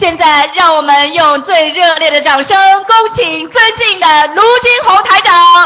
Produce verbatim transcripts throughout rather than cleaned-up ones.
现在让我们用最热烈的掌声，恭请尊敬的卢金红台长。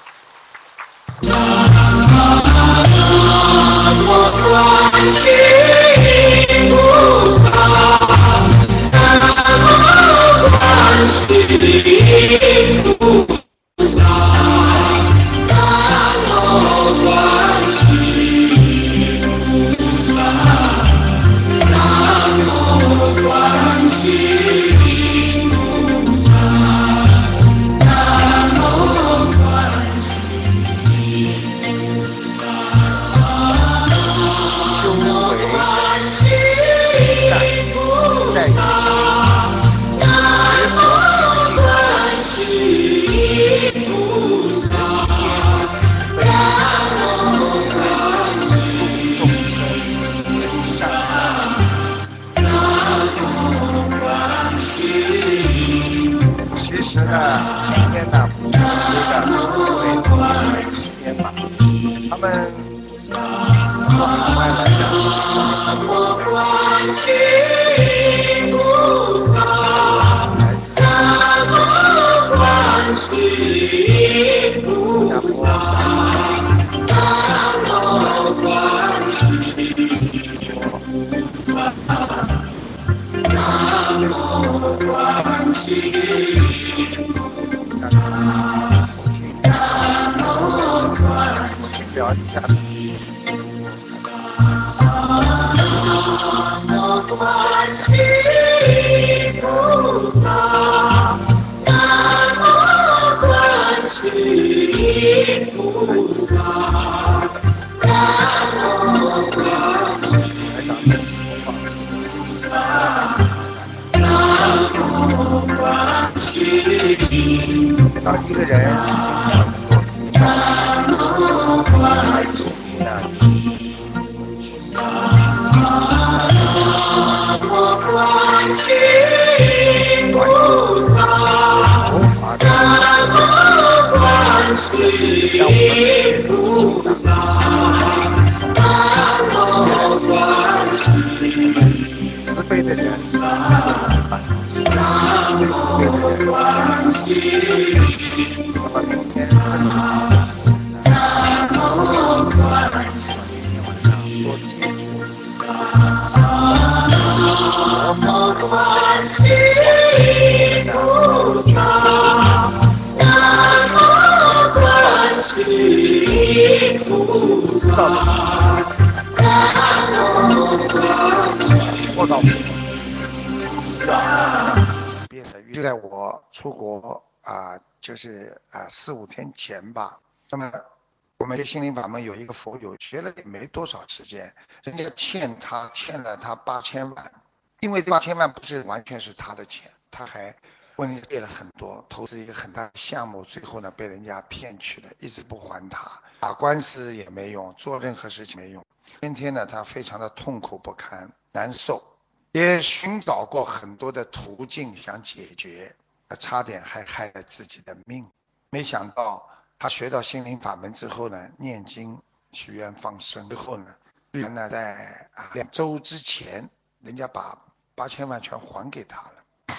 就在我出国啊、呃，就是啊、呃、四五天前吧。那么我们心灵法门有一个佛友学了也没多少时间，人家欠他欠了他八千万，因为这八千万不是完全是他的钱，他还问人家借了很多，投资一个很大的项目，最后呢被人家骗去了，一直不还他，打官司也没用，做任何事情没用，天天呢他非常的痛苦不堪，难受。也寻找过很多的途径想解决，差点还害了自己的命。没想到他学到心灵法门之后呢，念经许愿放生之后呢，居然呢在啊两周之前，人家把八千万全还给他了。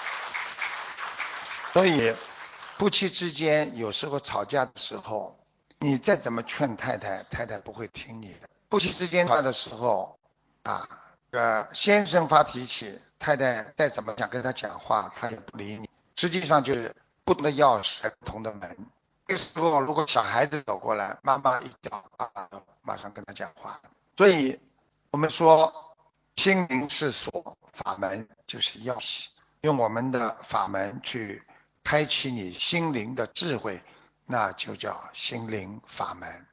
所以夫妻之间有时候吵架的时候，你再怎么劝太太，太太不会听你的。夫妻之间吵架的时候啊。呃，先生发脾气，太太再怎么想跟他讲话，他也不理你。实际上就是不同的钥匙，不同的门。这个时候，如果小孩子走过来，妈妈一脚，爸爸马上跟他讲话。所以，我们说心灵是锁，法门就是钥匙。用我们的法门去开启你心灵的智慧，那就叫心灵法门。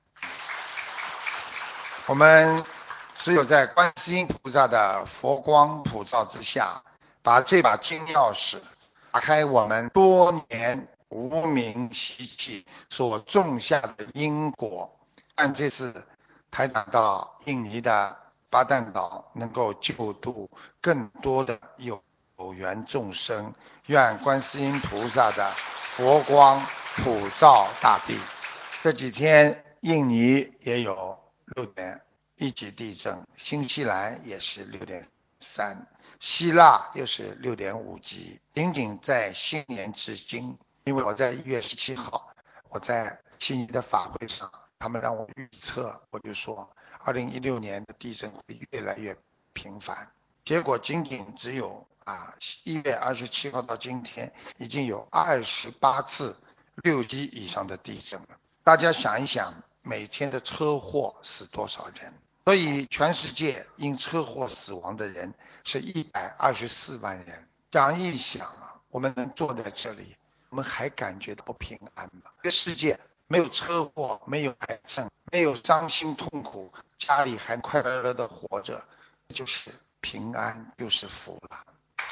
我们只有在观世音菩萨的佛光普照之下，把这把金钥匙打开，我们多年无名习气所种下的因果，让这次台长到印尼的巴旦岛能够救度更多的有缘众生，愿观世音菩萨的佛光普照大地。这几天印尼也有六点一级地震，新西兰也是六点三， 希腊又是六点五级。仅仅在新年至今，因为我在一月十七号我在悉尼的法会上，他们让我预测，我就说二零一六年的地震会越来越频繁。结果仅仅只有啊一月二十七号到今天，已经有二十八次六级以上的地震了。大家想一想，每天的车祸死多少人？所以全世界因车祸死亡的人是一百二十四万人。想一想啊，我们能坐在这里，我们还感觉到平安吗？这个世界没有车祸，没有癌症，没有伤心痛苦，家里还快快乐乐的活着，就是平安，就是福了。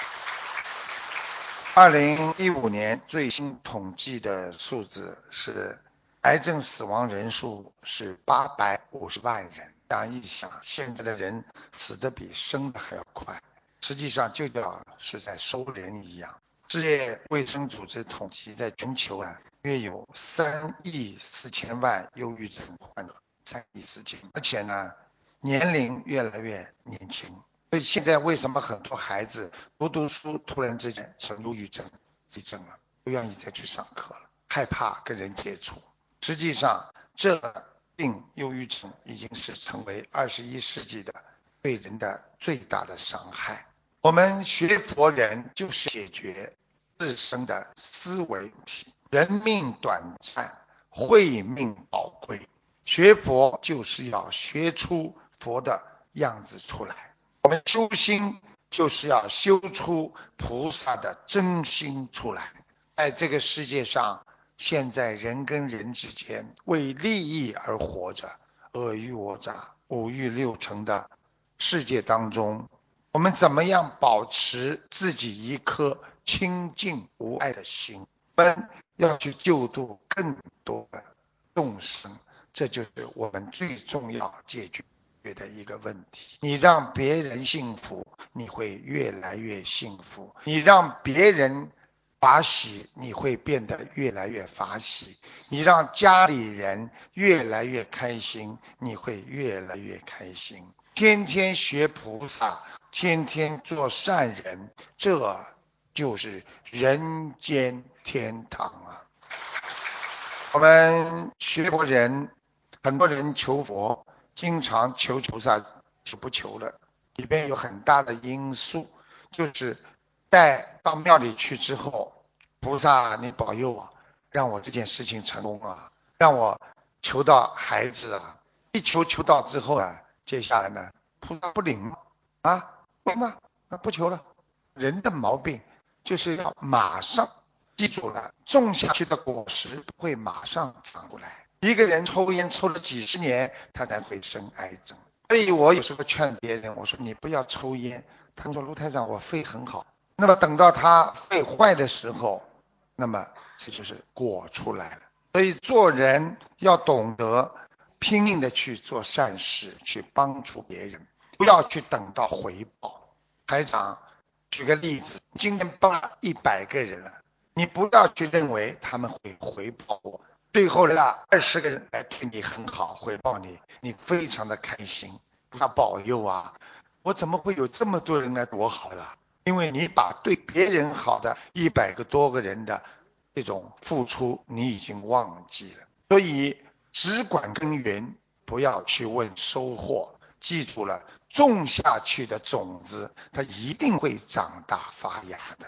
二零一五年最新统计的数字是，癌症死亡人数是八百五十万人。想一想，现在的人死得比生的还要快，实际上就叫是在收人一样。世界卫生组织统计，在全球啊，约有三亿四千万忧郁症患者，三亿四千，而且呢，年龄越来越年轻。所以现在为什么很多孩子读读书突然之间成忧郁症、抑郁症了，不愿意再去上课了，害怕跟人接触。实际上，这病忧郁症已经是成为二十一世纪的对人的最大的伤害。我们学佛人就是解决自身的思维问题。人命短暂，慧命宝贵。学佛就是要学出佛的样子出来。我们修心就是要修出菩萨的真心出来。在这个世界上，现在人跟人之间为利益而活着，尔虞我诈、五欲六尘的世界当中，我们怎么样保持自己一颗清净无碍的心？我们要去救度更多的众生，这就是我们最重要解决的一个问题。你让别人幸福，你会越来越幸福；你让别人法喜，你会变得越来越法喜；你让家里人越来越开心，你会越来越开心。天天学菩萨，天天做善人，这就是人间天堂啊！我们学佛人，很多人求佛，经常求菩萨就不求了，里边有很大的因素，就是带到庙里去之后，菩萨你保佑我，让我这件事情成功啊，让我求到孩子啊，一求求到之后啊，接下来呢，菩萨不灵啊，灵吗？啊，不求了。人的毛病就是要马上。记住了，种下去的果实不会马上长出来。一个人抽烟抽了几十年，他才会生癌症。所以我有时候劝别人，我说你不要抽烟。他说卢台长，我肺很好。那么等到他肺坏的时候，那么这就是果出来了。所以做人要懂得拼命的去做善事，去帮助别人，不要去等到回报。台长举个例子，今天帮了一百个人了。你不要去认为他们会回报我，最后呢，二十个人来对你很好，回报你，你非常的开心，他保佑啊！我怎么会有这么多人来对我好了？因为你把对别人好的一百个多个人的这种付出，你已经忘记了。所以只管耕耘，不要去问收获。记住了，种下去的种子，它一定会长大发芽的。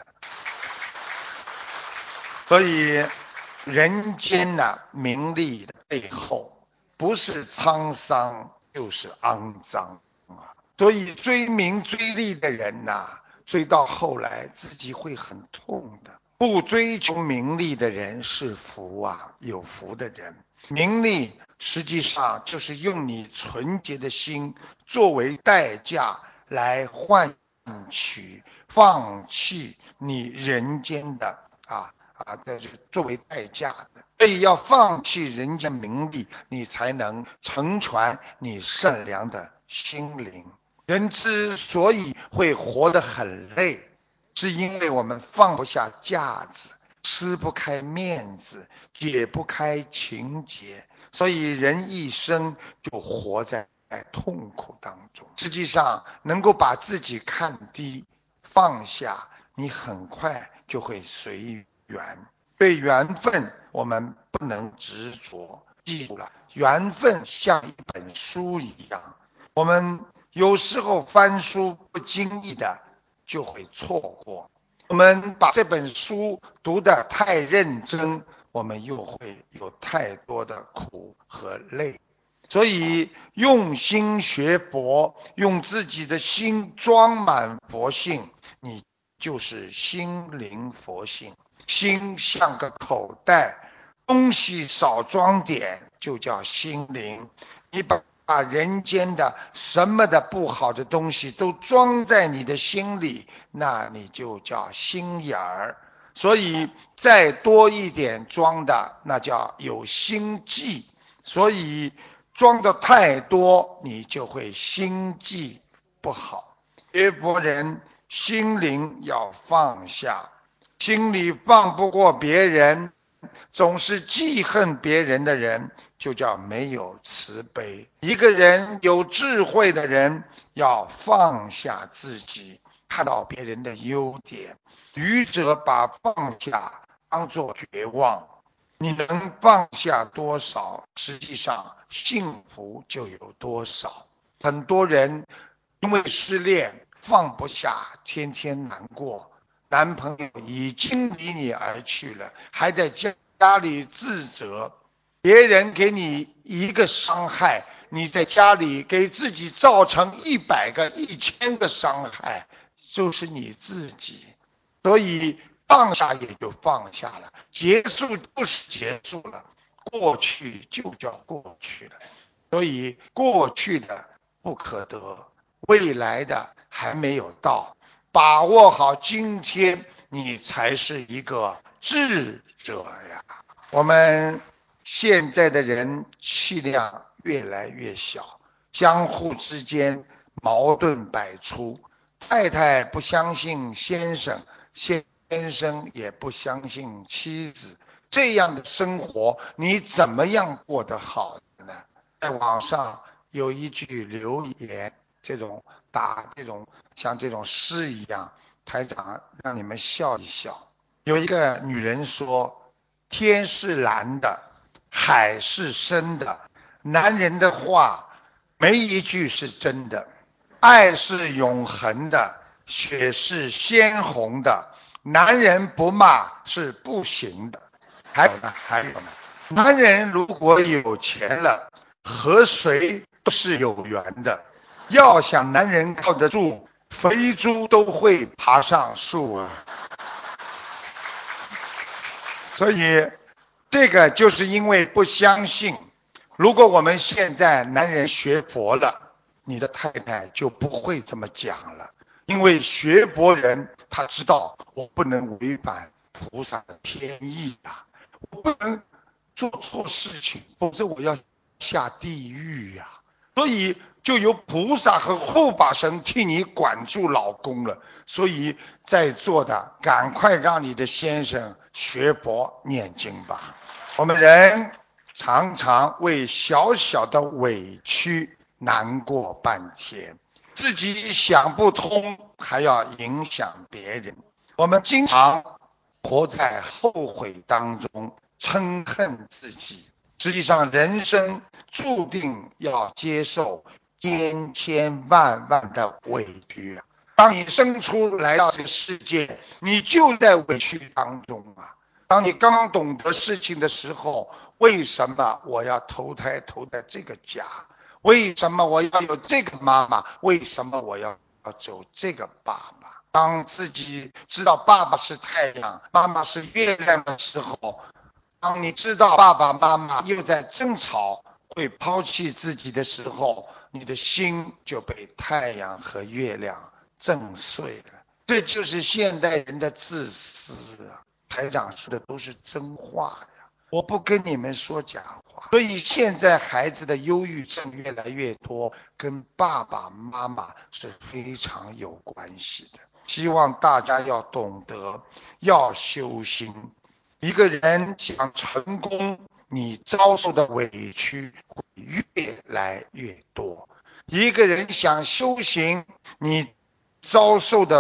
所以人间的名利的背后，不是沧桑就是肮脏啊！所以追名追利的人呐、啊，追到后来自己会很痛的。不追求名利的人是福啊，有福的人。名利实际上就是用你纯洁的心作为代价来换取放弃你人间的啊啊，这是作为代价的。所以要放弃人间名利，你才能承传你善良的心灵。人之所以会活得很累，是因为我们放不下架子，撕不开面子，解不开情结，所以人一生就活在痛苦当中。实际上能够把自己看低， 放下，你很快就会随缘。对缘分我们不能执着，记住了，缘分像一本书一样，我们有时候翻书不经意的就会错过，我们把这本书读得太认真，我们又会有太多的苦和累。所以用心学佛，用自己的心装满佛性，你就是心灵佛性。心像个口袋，东西少装点就叫心灵。你把把人间的什么的不好的东西都装在你的心里，那你就叫心眼儿。所以再多一点装的，那叫有心计。所以装的太多，你就会心计不好。学佛人心灵要放下，心里放不过别人，总是记恨别人的人，就叫没有慈悲。一个人有智慧的人，要放下自己，看到别人的优点。愚者把放下当作绝望，你能放下多少，实际上幸福就有多少。很多人因为失恋放不下，天天难过，男朋友已经离你而去了，还在家家里自责，别人给你一个伤害，你在家里给自己造成一百个一千个伤害，就是你自己。所以放下也就放下了，结束就是结束了，过去就叫过去了。所以过去的不可得，未来的还没有到，把握好今天，你才是一个智者呀。我们现在的人气量越来越小，相互之间矛盾百出，太太不相信先生，先生也不相信妻子，这样的生活你怎么样过得好呢？在网上有一句留言，这种打这种像这种诗一样，台长让你们笑一笑。有一个女人说，天是蓝的，海是深的，男人的话没一句是真的，爱是永恒的，血是鲜红的，男人不骂是不行的。还有呢，还有呢，男人如果有钱了，和谁都是有缘的。要想男人靠得住，肥猪都会爬上树啊。所以这个就是因为不相信。如果我们现在男人学佛了，你的太太就不会这么讲了，因为学佛人他知道我不能违反菩萨的天意啊，我不能做错事情，否则我要下地狱呀、啊。所以就由菩萨和护法神替你管住老公了。所以在座的赶快让你的先生学佛念经吧。我们人常常为小小的委屈难过半天，自己想不通还要影响别人。我们经常活在后悔当中，嗔恨自己。实际上人生注定要接受千千万万的委屈啊！当你生出来到这个世界，你就在委屈当中啊。当你刚懂得事情的时候，为什么我要投胎投在这个家？为什么我要有这个妈妈？为什么我要走这个爸爸？当自己知道爸爸是太阳，妈妈是月亮的时候，当你知道爸爸妈妈又在争吵，会抛弃自己的时候，你的心就被太阳和月亮震碎了。这就是现代人的自私啊！台长说的都是真话呀，我不跟你们说假话。所以现在孩子的忧郁症越来越多，跟爸爸妈妈是非常有关系的。希望大家要懂得，要修心。一个人想成功，你遭受的委屈会越来越多。一个人想修行，你遭受的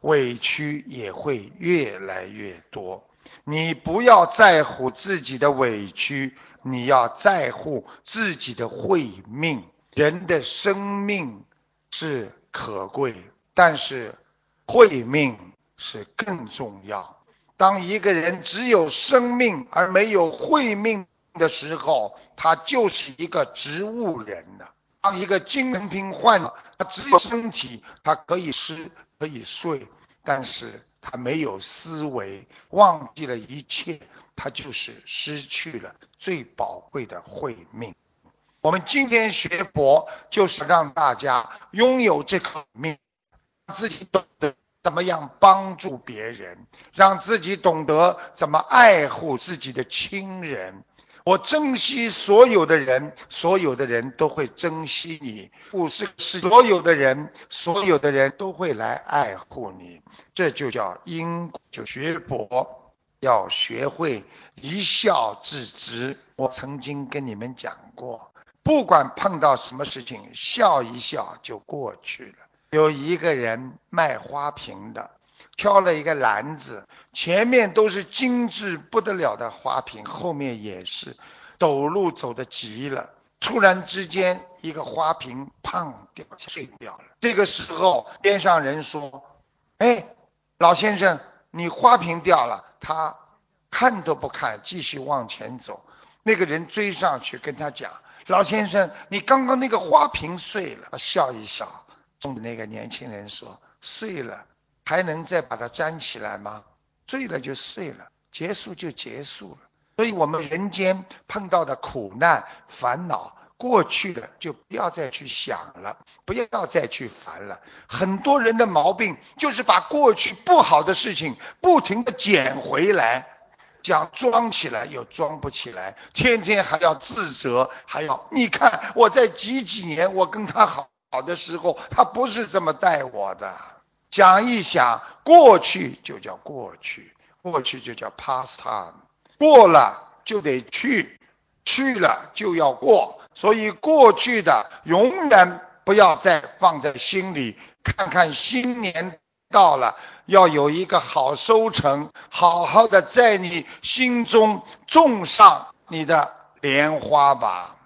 委屈也会越来越多。你不要在乎自己的委屈，你要在乎自己的慧命。人的生命是可贵，但是慧命是更重要。当一个人只有生命而没有慧命的时候，他就是一个植物人了。当一个精神病患者，他只有身体，他可以吃可以睡，但是他没有思维，忘记了一切，他就是失去了最宝贵的慧命。我们今天学佛，就是让大家拥有这颗命，让自己懂得怎么样帮助别人，让自己懂得怎么爱护自己的亲人。我珍惜所有的人，所有的人都会珍惜你。不是所有的人，所有的人都会来爱护你。这就叫因果。就学佛要学会一笑置之。我曾经跟你们讲过，不管碰到什么事情，笑一笑就过去了。有一个人卖花瓶的，挑了一个篮子，前面都是精致不得了的花瓶，后面也是，走路走得急了，突然之间一个花瓶砰掉碎掉了。这个时候边上人说，哎，老先生，你花瓶掉了。他看都不看，继续往前走。那个人追上去跟他讲，老先生，你刚刚那个花瓶碎了。笑一笑，中的那个年轻人说，碎了还能再把它粘起来吗？碎了就碎了，结束就结束了。所以我们人间碰到的苦难烦恼，过去了就不要再去想了，不要再去烦了。很多人的毛病就是把过去不好的事情不停地捡回来，想装起来又装不起来，天天还要自责，还要你看我在几几年我跟他好好的时候，他不是这么待我的。想一想，过去就叫过去，过去就叫 past time， 过了就得去，去了就要过。所以过去的永远不要再放在心里，看看新年到了，要有一个好收成，好好的在你心中种上你的莲花吧。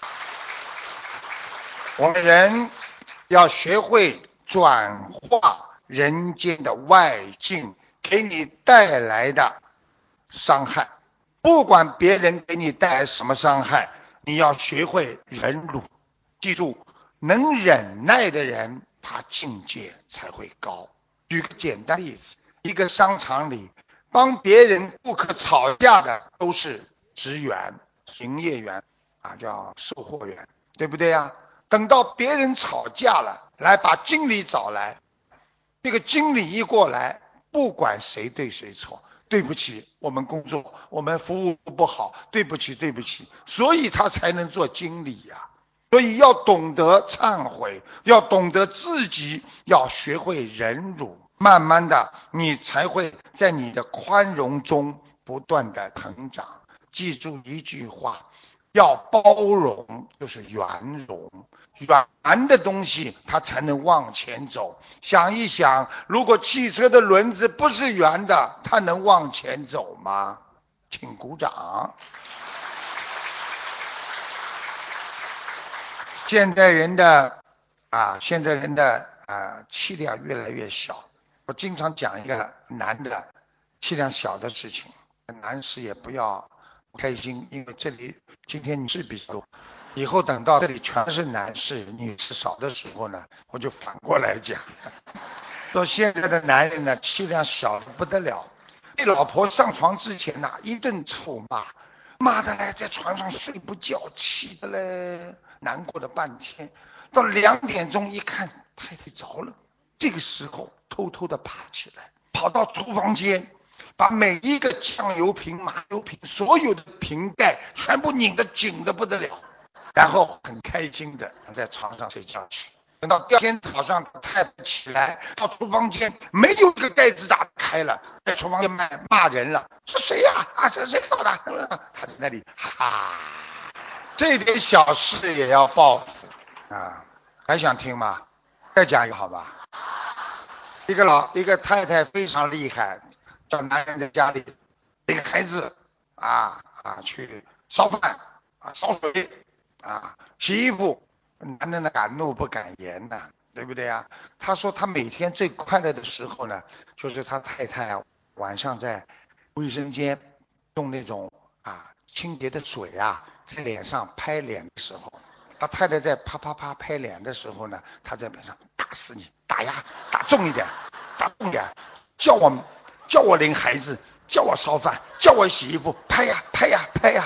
我们人要学会转化人间的外境给你带来的伤害，不管别人给你带来什么伤害，你要学会忍辱。记住，能忍耐的人，他境界才会高。举个简单例子，一个商场里帮别人顾客吵架的都是职员、营业员啊，叫售货员，对不对呀？等到别人吵架了，来把经理找来，这个经理一过来，不管谁对谁错，对不起，我们工作我们服务不好，对不起对不起，所以他才能做经理呀。所以要懂得忏悔，要懂得自己要学会忍辱，慢慢的你才会在你的宽容中不断的成长。记住一句话，要包容就是圆融，圆的东西它才能往前走。想一想，如果汽车的轮子不是圆的，它能往前走吗？请鼓掌。现代人的啊，现在人的啊气量越来越小。我经常讲一个难的气量小的事情，男士也不要开心，因为这里今天女士比较多，以后等到这里全是男士，女士少的时候呢，我就反过来讲。说现在的男人呢，气量小的不得了，对老婆上床之前呐、一顿臭骂，骂的嘞，在床上睡不觉，气的嘞，难过了半天。到两点钟一看，太太着了，这个时候偷偷的爬起来，跑到厨房间，把每一个酱油瓶、麻油瓶所有的瓶盖全部拧得紧得不得了，然后很开心的在床上睡觉去。等到第二天早上，太太起来到厨房间，没有一个盖子打开了，在厨房间骂骂人了，说谁呀、啊？啊，这谁搞的？他在那里哈，这点小事也要报复啊！还想听吗？再讲一个好吧？ 一个老一个太太非常厉害，叫男人在家里领孩子啊啊去烧饭啊烧水啊洗衣服，男人呢敢怒不敢言呐、对不对啊？他说他每天最快乐的时候呢，就是他太太啊晚上在卫生间用那种啊清洁的水啊在脸上拍脸的时候，他太太在啪啪啪拍脸的时候呢，他在边上打死你，打呀，打重一点，打重一点，叫我叫我领孩子，叫我烧饭，叫我洗衣服，拍呀拍呀拍呀。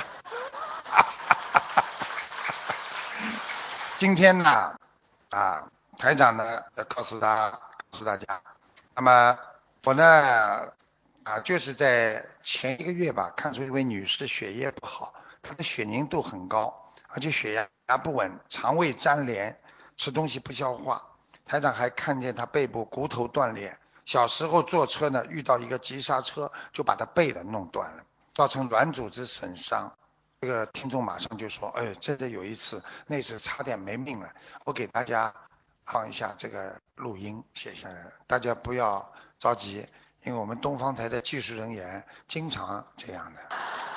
今天呢，啊，台长呢要告诉他告诉大家，那么我呢啊就是在前一个月吧，看出一位女士血液不好，她的血凝度很高，而且血压不稳，肠胃粘连，吃东西不消化。台长还看见她背部骨头断裂，小时候坐车呢遇到一个急刹车，就把她背的弄断了，造成软组织损伤。这个听众马上就说：哎，真的有一次，那次差点没命了。我给大家放一下这个录音，谢谢大家不要着急，因为我们东方台的技术人员经常这样的。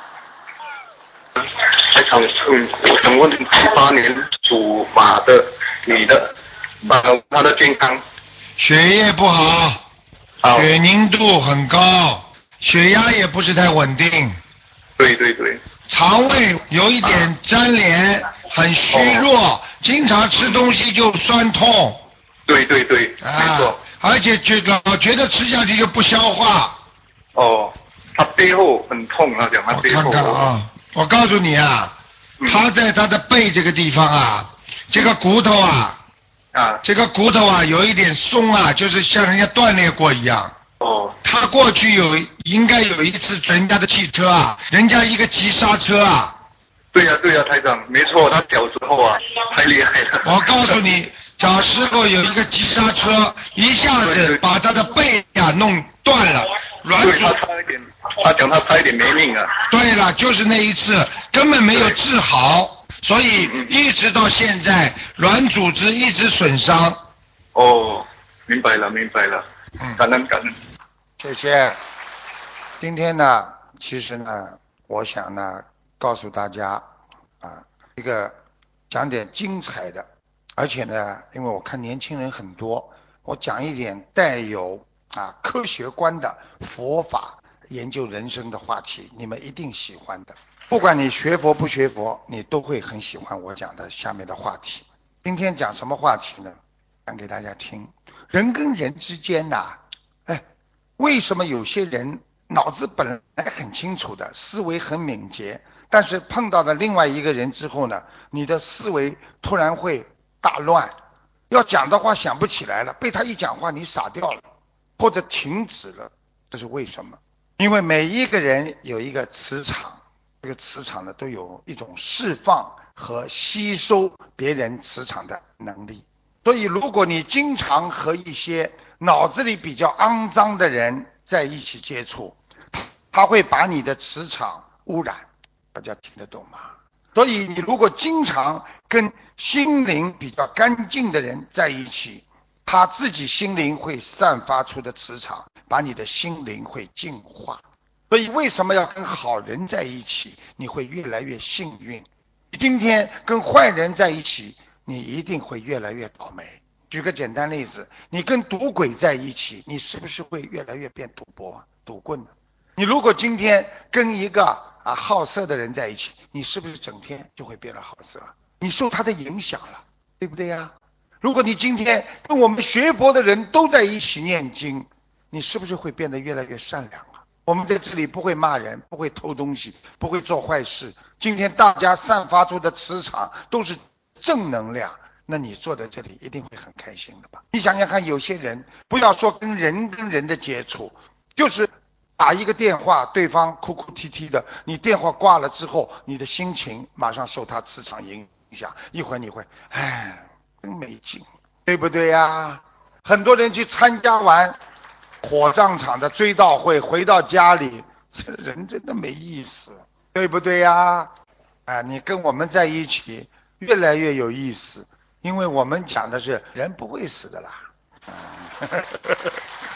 台长，嗯，我想问七八年属马的女的，呃，她的健康。 血液不好， 好。 血凝度很高，血压也不是太稳定。 对对对。 肠胃有一点粘连，很虚弱，哦、经常吃东西就酸痛。 对对对， 啊、没错。而且觉老觉得吃下去就不消化。 哦，他背后很痛啊，讲他背后。 我看看啊，我告诉你啊，嗯、他在他的背这个地方啊，这个骨头啊， 啊， 这个骨头啊有一点松啊，就是像人家锻炼过一样。 哦。 他过去有应该有一次人家的汽车啊，人家一个急刹车啊。 对呀、啊、对呀、啊，台长，没错，他小时候啊太厉害了。 我告诉你，小时候有一个急刹车，一下子把他的背呀、啊、弄断了，软组。对，他差一点，他讲他差一点没命啊。 对了，就是那一次根本没有治好，所以一直到现在软组织一直损伤。 哦，明白了明白了，感恩感恩。 谢谢。今天呢，其实呢，我想呢，告诉大家啊，一个讲点精彩的，而且呢，因为我看年轻人很多，我讲一点带有啊科学观的佛法研究人生的话题，你们一定喜欢的。不管你学佛不学佛，你都会很喜欢我讲的下面的话题。今天讲什么话题呢？讲给大家听。人跟人之间呐、啊，哎。为什么有些人脑子本来很清楚的，思维很敏捷，但是碰到了另外一个人之后呢，你的思维突然会大乱，要讲的话想不起来了，被他一讲话你傻掉了，或者停止了，这是为什么？因为每一个人有一个磁场，这个磁场呢都有一种释放和吸收别人磁场的能力。所以如果你经常和一些脑子里比较肮脏的人在一起接触，他会把你的磁场污染，大家听得懂吗？所以你如果经常跟心灵比较干净的人在一起，他自己心灵会散发出的磁场把你的心灵会净化。所以为什么要跟好人在一起，你会越来越幸运。今天跟坏人在一起，你一定会越来越倒霉。举个简单例子，你跟赌鬼在一起，你是不是会越来越变赌博、赌棍呢？你如果今天跟一个啊好色的人在一起，你是不是整天就会变得好色？你受他的影响了，对不对呀？如果你今天跟我们学佛的人都在一起念经，你是不是会变得越来越善良啊？我们在这里不会骂人，不会偷东西，不会做坏事。今天大家散发出的磁场都是正能量，那你坐在这里一定会很开心的吧？你想想看，有些人不要说跟人跟人的接触，就是打一个电话，对方哭哭啼啼的，你电话挂了之后，你的心情马上受他磁场影响，一会儿你会唉真没劲，对不对呀？很多人去参加完火葬场的追悼会，回到家里，这人真的没意思，对不对呀？啊，你跟我们在一起越来越有意思，因为我们讲的是人不会死的啦。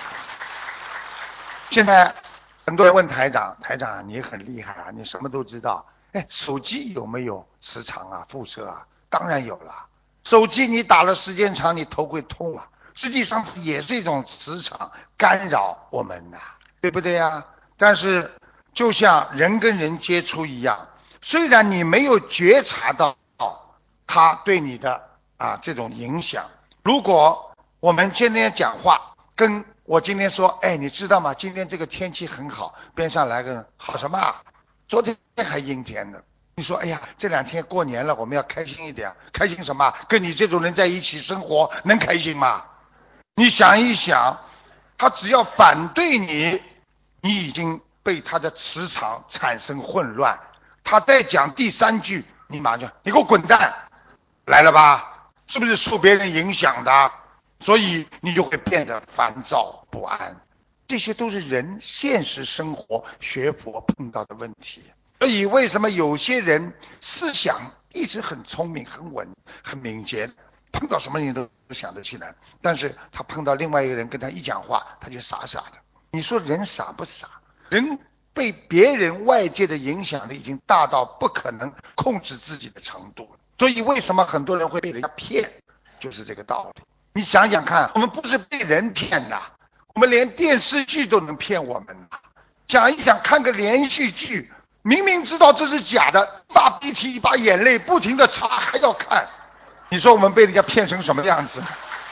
现在很多人问台长，台长你很厉害啊，你什么都知道。哎，手机有没有磁场啊、辐射啊？当然有了。手机你打了时间长，你头会痛啊。实际上也是一种磁场干扰我们呐、啊，对不对呀、啊？但是就像人跟人接触一样，虽然你没有觉察到它对你的啊这种影响，如果我们今天讲话，跟我今天说，哎，你知道吗？今天这个天气很好，边上来个人，好什么啊？昨天还阴天呢。你说，哎呀，这两天过年了，我们要开心一点，开心什么？跟你这种人在一起生活，能开心吗？你想一想，他只要反对你，你已经被他的磁场产生混乱。他再讲第三句，你马上你给我滚蛋，来了吧？是不是受别人影响的？所以你就会变得烦躁不安。这些都是人现实生活学佛碰到的问题。所以为什么有些人思想一直很聪明、很稳、很敏捷，碰到什么人都想得起来，但是他碰到另外一个人跟他一讲话，他就傻傻的。你说人傻不傻？人被别人外界的影响力已经大到不可能控制自己的程度了。所以为什么很多人会被人家骗，就是这个道理。你想想看，我们不是被人骗的，我们连电视剧都能骗我们。想一想，看个连续剧，明明知道这是假的，把鼻涕把眼泪不停的擦还要看，你说我们被人家骗成什么样子？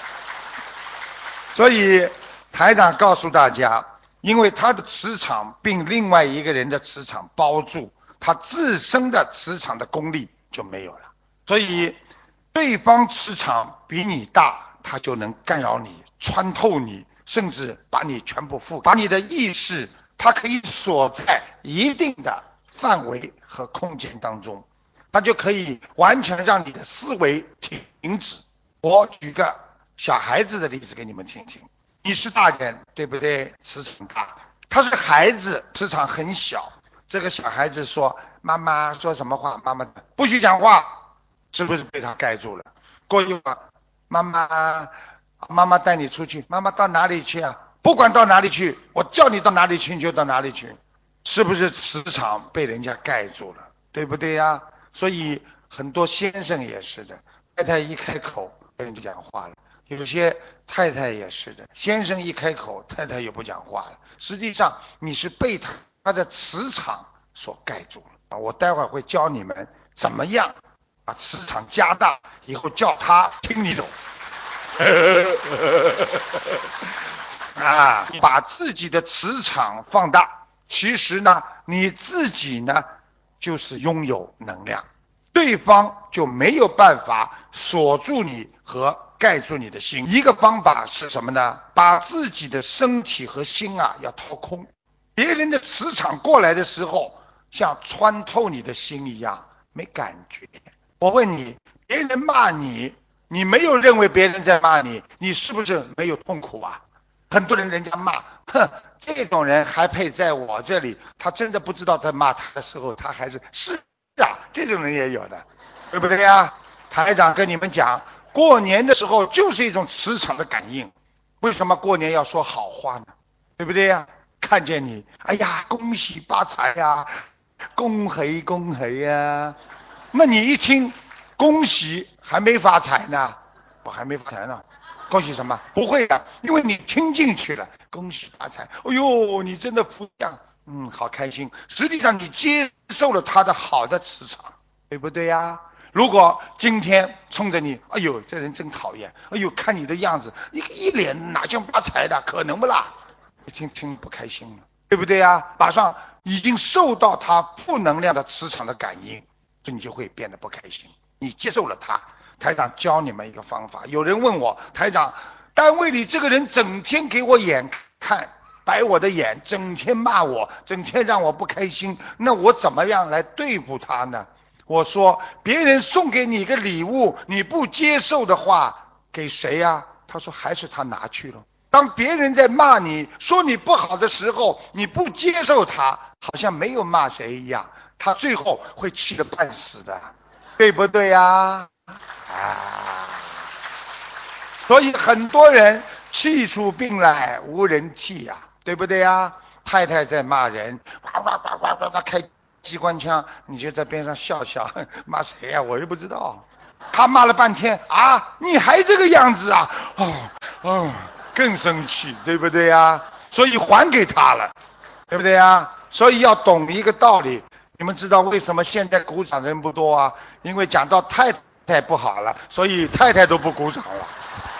所以台长告诉大家，因为他的磁场被另外一个人的磁场包住，他自身的磁场的功力就没有了。所以对方磁场比你大，他就能干扰你，穿透你，甚至把你全部覆盖，把你的意识它可以锁在一定的范围和空间当中，它就可以完全让你的思维停止。我举个小孩子的例子给你们听听。你是大人，对不对？磁场大，他是孩子，磁场很小。这个小孩子说妈妈说什么话，妈妈不许讲话，是不是被他盖住了？过一会儿，妈妈妈妈带你出去，妈妈到哪里去啊？不管到哪里去，我叫你到哪里去你就到哪里去，是不是磁场被人家盖住了？对不对呀？所以很多先生也是的，太太一开口别人就讲话了，有些太太也是的，先生一开口太太又不讲话了。实际上你是被他他的磁场所盖住了。我待会儿会教你们怎么样把磁场加大，以后叫他听你懂。啊，把自己的磁场放大，其实呢你自己呢就是拥有能量，对方就没有办法锁住你和盖住你的心。一个方法是什么呢？把自己的身体和心啊要掏空，别人的磁场过来的时候像穿透你的心一样没感觉。我问你，别人骂你，你没有认为别人在骂你，你是不是没有痛苦啊？很多人人家骂，哼，这种人还配在我这里？他真的不知道在骂他的时候，他还是是啊，这种人也有的，对不对呀？台长跟你们讲，过年的时候就是一种磁场的感应。为什么过年要说好话呢？对不对呀？看见你，哎呀，恭喜发财呀，恭喜恭喜呀。那你一听恭喜还没发财呢，我还没发财呢。恭喜什么？不会的，因为你听进去了，恭喜发财。哎呦，你真的不一样，嗯，好开心。实际上你接受了他的好的磁场，对不对呀？如果今天冲着你，哎呦，这人真讨厌，哎呦，看你的样子，一一脸哪像发财的，可能不啦？已经听不开心了，对不对呀？马上已经受到他负能量的磁场的感应，所以你就会变得不开心。你接受了他。台长教你们一个方法。有人问我，台长，单位里这个人整天给我眼看，白我的眼，整天骂我，整天让我不开心，那我怎么样来对付他呢？我说，别人送给你一个礼物，你不接受的话，给谁呀？他说还是他拿去了。当别人在骂你说你不好的时候，你不接受他，好像没有骂谁一样，他最后会气得半死的，对不对呀？啊，所以很多人气出病来无人替呀、啊，对不对呀？ 太太在骂人，哇哇哇哇哇哇开机关枪，你就在边上笑笑，骂谁呀、啊？我又不知道。他骂了半天啊，你还这个样子啊？哦哦，更生气，对不对呀？所以还给他了，对不对呀？所以要懂一个道理。你们知道为什么现在鼓掌的人不多啊？因为讲到太太不好了，所以太太都不鼓掌了。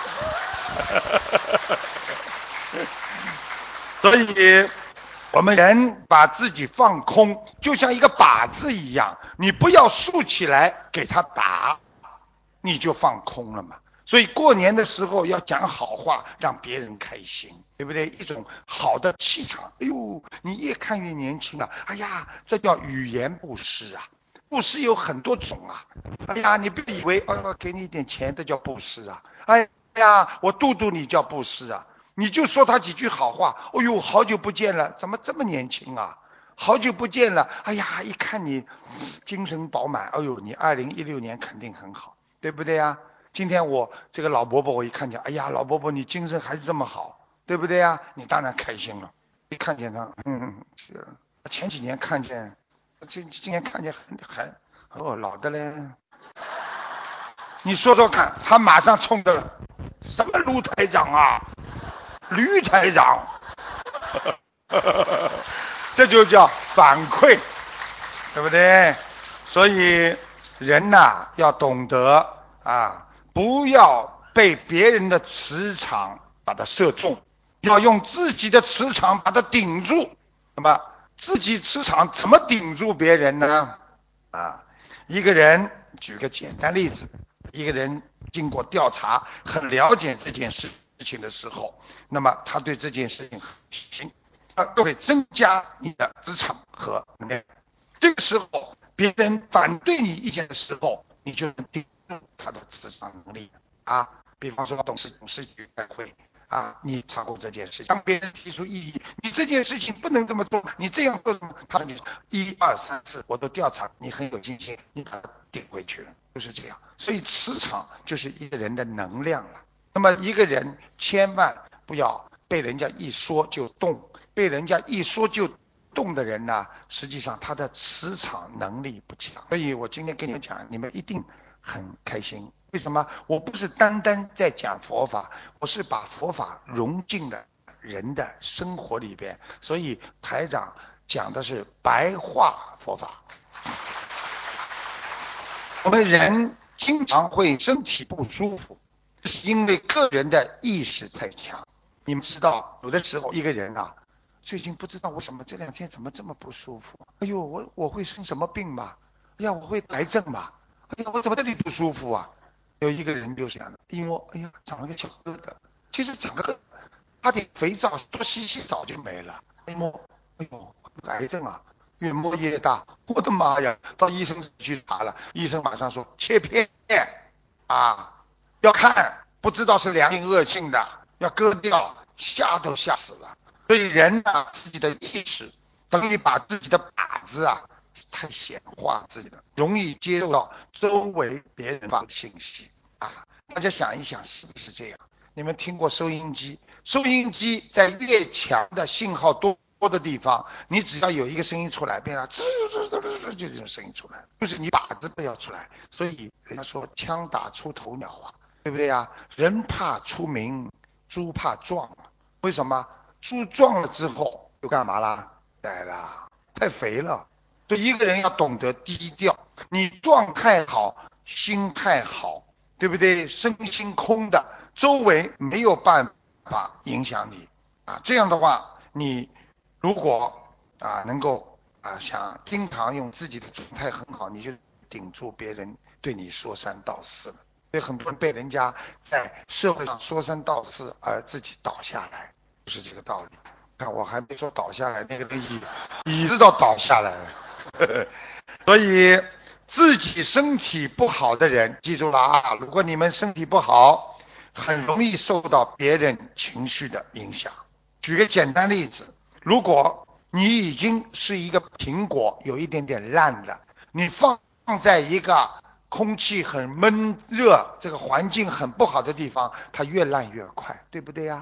所以我们人把自己放空，就像一个靶子一样，你不要竖起来给他打，你就放空了嘛。所以过年的时候要讲好话，让别人开心，对不对？一种好的气场。哎呦，你越看越年轻了。哎呀，这叫语言布施啊。布施有很多种啊。哎呀，你不要以为，哎呦，给你一点钱，这叫布施啊。哎呀，我度度你叫布施啊。你就说他几句好话。哎呦，好久不见了，怎么这么年轻啊？好久不见了。哎呀，一看你精神饱满。哎呦，你二零一六年肯定很好，对不对呀？今天我这个老伯伯，我一看见，哎呀，老伯伯你精神还是这么好，对不对呀？你当然开心了。一看见他，嗯，是前几年看见，今今年看见很很哦老的嘞。你说说看，他马上冲着什么卢台长啊，驴台长，这就叫反馈，对不对？所以人呐要懂得啊。不要被别人的磁场把它射中，要用自己的磁场把它顶住。那么自己磁场怎么顶住别人呢？啊，一个人举个简单例子，一个人经过调查很了解这件事情的时候，那么他对这件事情很行，他都会增加你的磁场和能量。这个时候别人反对你意见的时候，你就能顶他的磁场能力啊。比方说董事董事局开会啊，你查过这件事情，当别人提出异议，你这件事情不能这么做，你这样做什么？他就说一二三四，我都调查，你很有信心，你把它顶回去了，就是这样。所以磁场就是一个人的能量了。那么一个人千万不要被人家一说就动，被人家一说就动的人呢，实际上他的磁场能力不强。所以我今天跟你们讲，你们一定很开心。为什么？我不是单单在讲佛法，我是把佛法融进了人的生活里边。所以台长讲的是白话佛法。我们人经常会身体不舒服，是因为个人的意识太强。你们知道，有的时候一个人啊，最近不知道为什么这两天怎么这么不舒服？哎呦，我我会生什么病吧？哎呀，我会癌症吧？哎呀，我怎么这里不舒服啊？有一个人就是这样的，一摸，哎呀，长了个小疙瘩。其实长个疙瘩，他点肥皂多洗洗澡就没了。一摸，哎呦，癌症啊！越摸越大，我的妈呀！到医生去查了，医生马上说切片啊，要看，不知道是良性恶性的，要割掉，吓都吓死了。所以人啊，自己的意识等于把自己的靶子啊太显化自己了，容易接受到周围别人发的信息啊。大家想一想，是不是这样？你们听过收音机？收音机在越强的信号多多的地方，你只要有一个声音出来，变成吱吱吱吱吱，就这种声音出来，就是你靶子不要出来。所以人家说枪打出头鸟啊，对不对啊？人怕出名，猪怕壮啊。为什么？猪壮了之后又干嘛啦？呆了，太肥了。所以一个人要懂得低调，你状态好，心态好，对不对？身心空的，周围没有办法影响你啊。这样的话，你如果啊能够啊想经常用自己的状态很好，你就顶住别人对你说三道四了。所以很多人被人家在社会上说三道四而自己倒下来，就是这个道理。看我还没说倒下来，那个椅椅子都倒下来了。所以自己身体不好的人，记住了啊！如果你们身体不好，很容易受到别人情绪的影响。举个简单例子，如果你已经是一个苹果，有一点点烂了，你放在一个空气很闷热、这个环境很不好的地方，它越烂越快，对不对呀？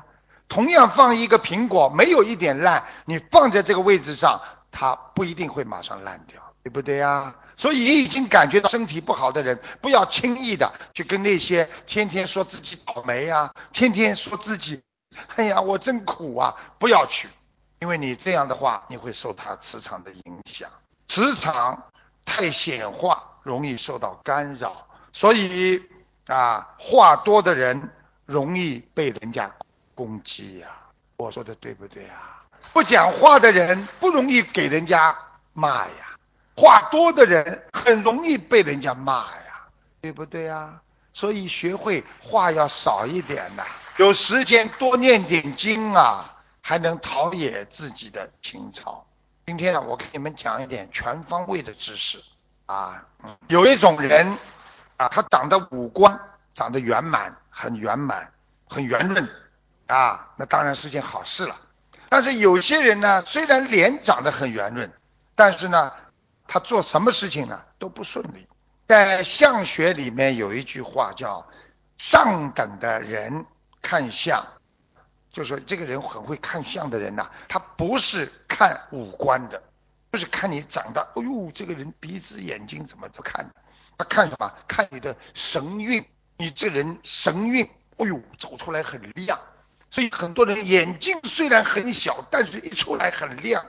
同样放一个苹果，没有一点烂，你放在这个位置上，它不一定会马上烂掉，对不对啊？所以你已经感觉到身体不好的人，不要轻易的去跟那些天天说自己倒霉啊，天天说自己哎呀我真苦啊，不要去，因为你这样的话，你会受他磁场的影响，磁场太显化，容易受到干扰，所以啊，话多的人容易被人家攻击呀、啊。我说的对不对啊？不讲话的人不容易给人家骂呀，话多的人很容易被人家骂呀，对不对啊？所以学会话要少一点呐、啊，有时间多念点经啊，还能陶冶自己的情操。今天啊，我给你们讲一点全方位的知识啊。嗯、有一种人啊，他长得五官长得圆满，很圆满，很圆润啊，那当然是件好事了。但是有些人呢，虽然脸长得很圆润，但是呢，他做什么事情呢都不顺利。在相学里面有一句话叫上等的人看相，就是说这个人很会看相的人呐、啊，他不是看五官的，不是看你长得，哎呦，这个人鼻子眼睛怎么怎么看的，他看什么？看你的神韵，你这人神韵，哎呦，走出来很亮。所以很多人眼睛虽然很小，但是一出来很亮。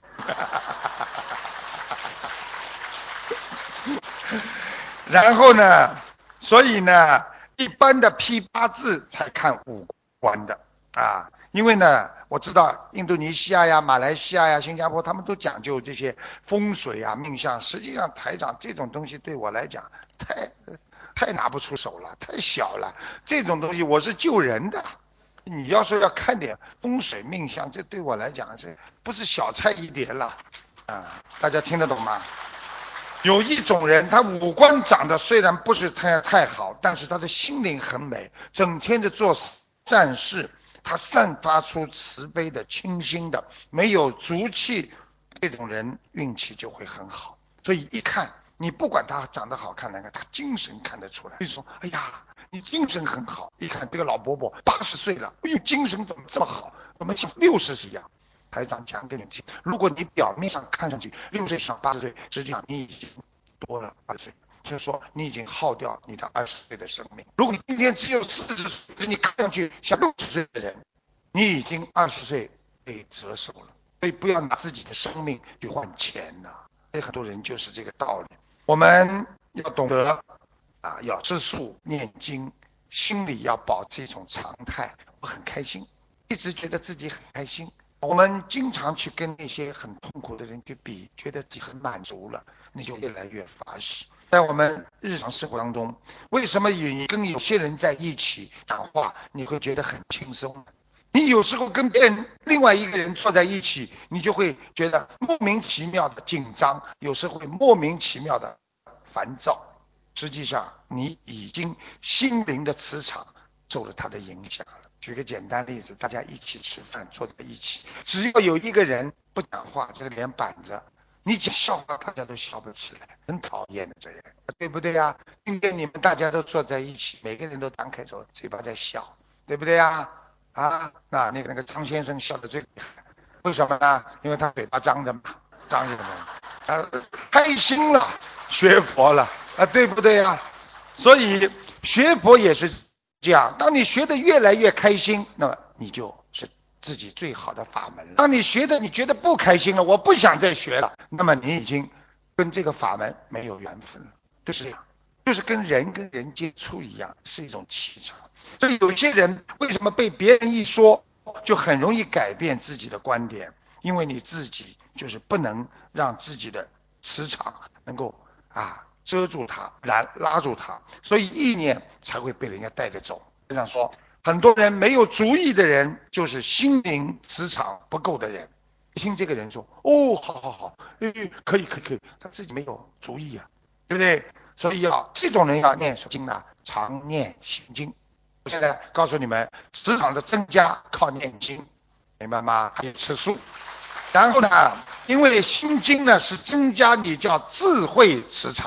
然后呢，所以呢，一般的批八字才看五官的啊，因为呢，我知道印度尼西亚呀、马来西亚呀、新加坡，他们都讲究这些风水啊、命相。实际上，台长这种东西对我来讲太太拿不出手了，太小了。这种东西我是救人的。你要说要看点风水命相，这对我来讲这不是小菜一碟了啊！大家听得懂吗？有一种人，他五官长得虽然不是太太好，但是他的心灵很美，整天的做善事，他散发出慈悲的、清新的，没有俗气，这种人运气就会很好。所以一看，你不管他长得好看难看，他精神看得出来。所以说，哎呀，你精神很好。一看这个老伯伯八十岁了，哎呦，精神怎么这么好？怎么像六十岁一样？台长讲给你听，如果你表面上看上去六岁像八十岁，实际上你已经多了二十岁，就是说你已经耗掉你的二十岁的生命。如果你今天只有四十岁，你看上去像六十岁的人，你已经二十岁被折寿了。所以不要拿自己的生命去换钱呐、啊。所以很多人就是这个道理。我们要懂得啊，要吃素念经，心里要保持一种常态。我很开心，一直觉得自己很开心。我们经常去跟那些很痛苦的人去比，觉得自己很满足了，你就越来越发喜。在我们日常生活当中，为什么你跟有些人在一起讲话，你会觉得很轻松？你有时候跟别人另外一个人坐在一起，你就会觉得莫名其妙的紧张，有时候会莫名其妙的烦躁。实际上，你已经心灵的磁场受了他的影响了。举个简单例子，大家一起吃饭，坐在一起，只要有一个人不讲话，这个脸板着，你讲笑话大家都笑不起来，很讨厌的这人，对不对啊？今天你们大家都坐在一起，每个人都张开嘴嘴巴在笑，对不对啊？啊，那那个那个张先生笑得最厉害，为什么呢？因为他嘴巴张着嘛，张着嘛，啊，开心了，学佛了啊，对不对啊？所以学佛也是这样，当你学得越来越开心，那么你就是自己最好的法门了。当你学的你觉得不开心了，我不想再学了，那么你已经跟这个法门没有缘分了，就是这样，就是跟人跟人接触一样，是一种气场。所以有些人为什么被别人一说就很容易改变自己的观点，因为你自己就是不能让自己的磁场能够啊遮住它，拉拉住它，所以意念才会被人家带着走。这样说，很多人没有主意的人，就是心灵磁场不够的人。听这个人说，哦，好好好，哎，可以可以可以，他自己没有主意啊，对不对？所以要这种人要念什么经呢？常念心经。我现在告诉你们，磁场的增加靠念经，明白吗？还有吃素。然后呢，因为心经呢是增加你叫智慧磁场，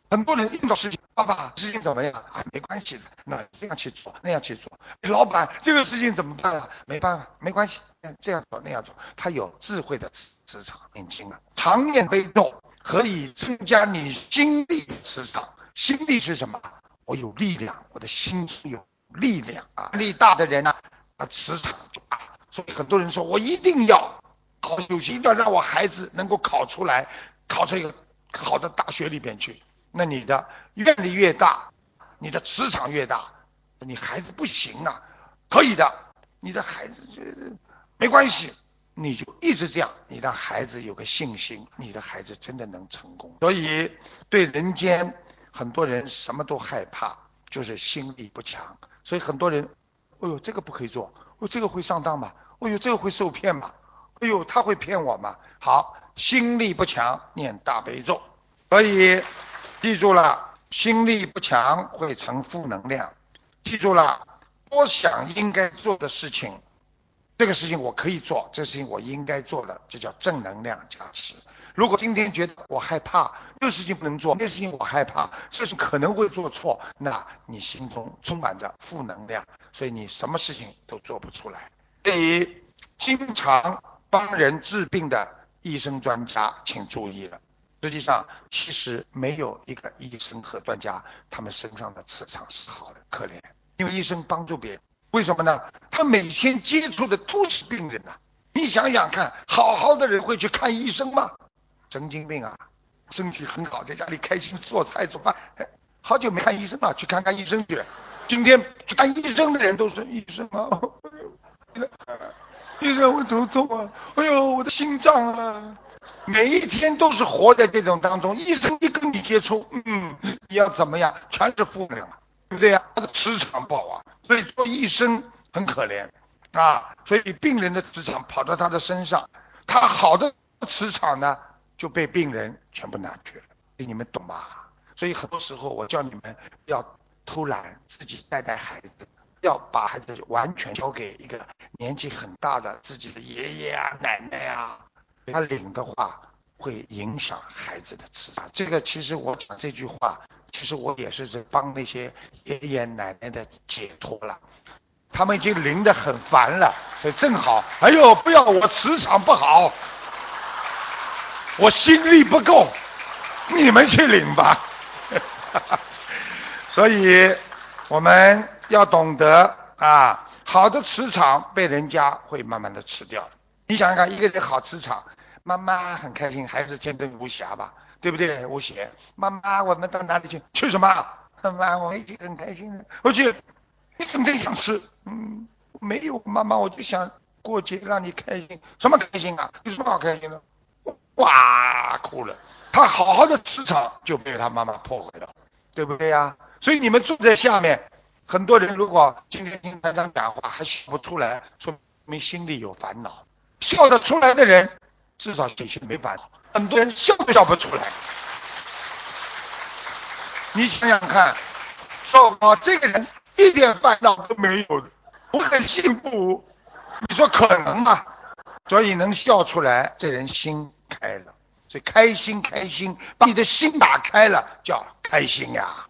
很多人遇到事情，爸爸事情怎么样啊？没关系的，那这样去做，那样去做。老板这个事情怎么办了？没办法，没关系，这样做那样做。他有智慧的磁场，年轻啊，常念悲咒可以增加你心力磁场。心力是什么？我有力量，我的心有力量啊！力大的人呢、啊，他磁场就大。所以很多人说我一定要好修行，一定要让我孩子能够考出来，考这个好的大学里边去。那你的愿力越大，你的磁场越大，你孩子不行啊，可以的，你的孩子没关系，你就一直这样，你让孩子有个信心，你的孩子真的能成功。所以对人间很多人什么都害怕，就是心力不强。所以很多人，哎呦这个不可以做，哦这个会上当吗？哎呦这个会受骗吗？哎呦他会骗我吗？好，心力不强，念大悲咒。所以记住了，心力不强会成负能量。记住了，多想应该做的事情，这个事情我可以做，这个事情我应该做的，这叫正能量加持。如果今天觉得我害怕，这个事情不能做，那个事情我害怕，这事可能会做错，那你心中充满着负能量，所以你什么事情都做不出来。所以经常帮人治病的医生专家请注意了，实际上其实没有一个医生和专家他们身上的磁场是好的，可怜。因为医生帮助别人，为什么呢？他每天接触的都是病人啊，你想想看，好好的人会去看医生吗？神经病啊，身体很好，在家里开心做菜做饭，好久没看医生了，去看看医生去。今天去看医生的人都是医生啊，医生我头痛啊，哎呦我的心脏啊，每一天都是活在这种当中。医生一跟你接触，嗯，你要怎么样，全是负能量，对不对呀？他的磁场不好啊，所以做医生很可怜啊。所以病人的磁场跑到他的身上，他好的磁场呢就被病人全部拿去了，你们懂吧？所以很多时候我叫你们要偷懒，自己带带孩子，要把孩子完全交给一个年纪很大的自己的爷爷啊奶奶啊，他领的话会影响孩子的磁场。这个其实我讲这句话，其实我也是在帮那些爷爷奶奶的解脱了，他们已经领得很烦了，所以正好，哎呦不要，我磁场不好，我心力不够，你们去领吧。所以我们要懂得啊，好的磁场被人家会慢慢的吃掉了。你想想看，一个人好磁场，妈妈很开心，孩子天真无邪吧，对不对？无邪，妈妈我们到哪里去？去什么？妈妈我已经很开心了，我去，你整天想吃，嗯，没有妈妈，我就想过节让你开心，什么开心啊？有什么好开心的？哇，哭了，他好好的磁场就被他妈妈破坏了，对不对呀？所以你们坐在下面，很多人如果今天听台长讲话还笑不出来，说明心里有烦恼。笑得出来的人，至少心里没烦恼。很多人笑都笑不出来。你想想看，说我这个人一点烦恼都没有，我很幸福，你说可能吗？所以能笑出来，这人心开了，所以开心开心，把你的心打开了，叫开心呀。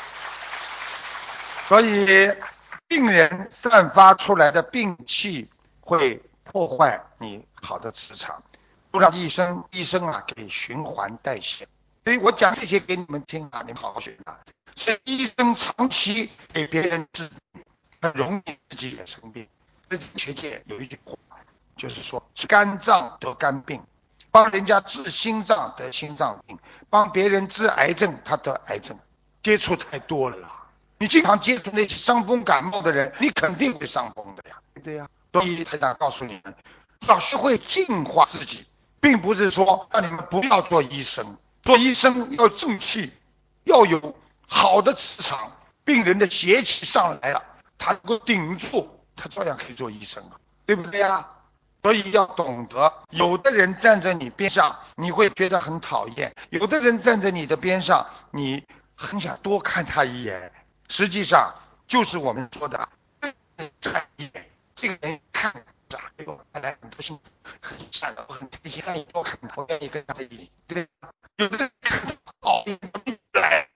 所以病人散发出来的病气会破坏你好的磁场，不让医生医生啊给循环代谢。所以我讲这些给你们听啊，你们好好学啊。所以医生长期给别人治，很容易自己也生病。在学界有一句话，就是说治肝脏得肝病，帮人家治心脏得心脏病，帮别人治癌症他得癌症。接触太多了啦，你经常接触那些伤风感冒的人，你肯定会伤风的呀，对不对呀？所以台长告诉你们，要学会净化自己，并不是说让你们不要做医生，做医生要正气，要有好的磁场，病人的邪气上来了，他能够顶住，他照样可以做医生，对不对呀？所以要懂得，有的人站在你边上，你会觉得很讨厌；有的人站在你的边上，你很想多看他一眼。实际上就是我们说的，看一眼，这个人看着，哎呦，看来很多心，很善良，很开心，愿意多看他，我愿意跟他在一起。对，有的人看好，来，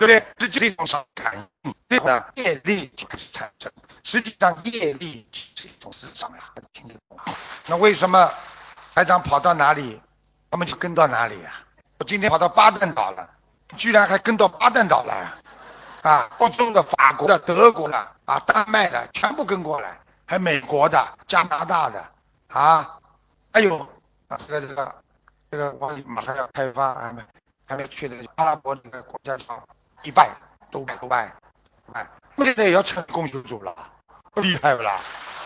对不对？这就是一种伤感应，这种呢业力就开始产生。实际上业力是一种思想呀，听得懂吗？那为什么台长跑到哪里，他们就跟到哪里呀？我今天跑到巴旦岛了，居然还跟到巴旦岛来啊！欧洲的、法国的、德国的啊、丹麦的，全部跟过来，还美国的、加拿大的啊，还有啊这个这个这个我马上要开发，还没还没去的阿拉伯那个国家叫迪拜，都拜都拜，哎，现在也要成功修组了，厉害不啦？